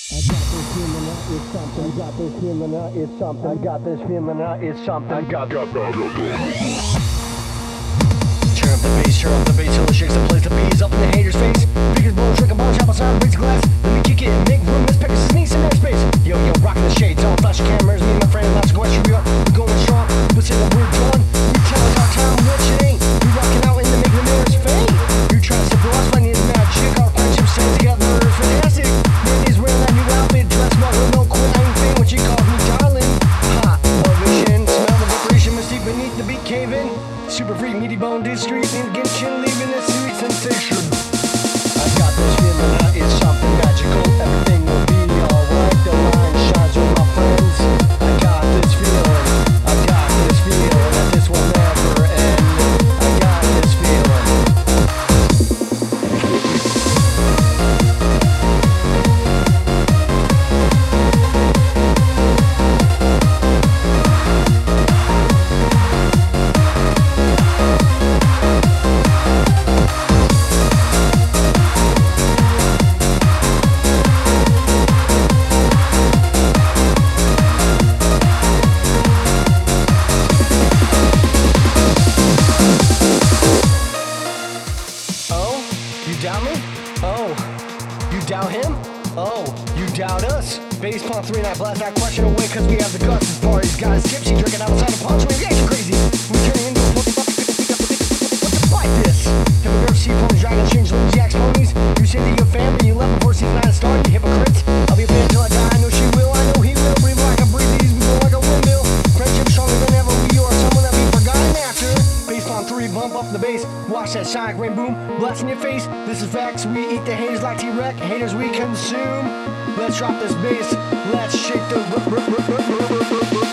I got this feeling that it's something. Got this feeling that it's something. I got this feeling that it's something. I got. Turn up the bass till it shakes the place. The bees up in the haters' face. Speakers blowing, drinking ball, chop outside, breaks glass. Let me kick it, make room. This Pegasus needs some airspace. Yo, rocking the shades on, flash cameras. Me and my friend, lots of question. We going strong. We say that we're done. We tell us our time, which it ain't. We rocking out in the making the mirrors fade. You try to support us, finding the magic. Our friendship stays together, fantastic. Ladies wearing that new outfit, dress smart with no quit. I ain't fan when she calls me darling. Hot ovation, smell the vibration, mystique beneath the beat caving. Super freak, meaty bone, discreet, and get you leaving a sweet sensation. I got this feeling that it's something magical. Everything will be alright. The line shines with my friends. I got this feeling. I got this feeling that this will never end. I got this feeling. You doubt me? Oh, you doubt him? Oh, you doubt us? Bass Pump 3 and I blast that question away cause we have the guts. This party's got us tipsy, drinking outside the punch. We get crazy. We turning into a what the fight this? Have you ever seen ponies, dragons, change little jacks, ponies? You say to your family, you left before season 9 started, you hypocrites. I'll be a fan till I die, I know she will, I know he will. Breathe like I breathe these, we go like a windmill. Friendship stronger than ever, we are someone that we forgotten after. Bass Pump 3, bump up the bass. Watch that sonic rain boom, blast in your face. This is facts, we eat the haters like T-Rex. Haters we consume. Let's drop this bass, let's shake the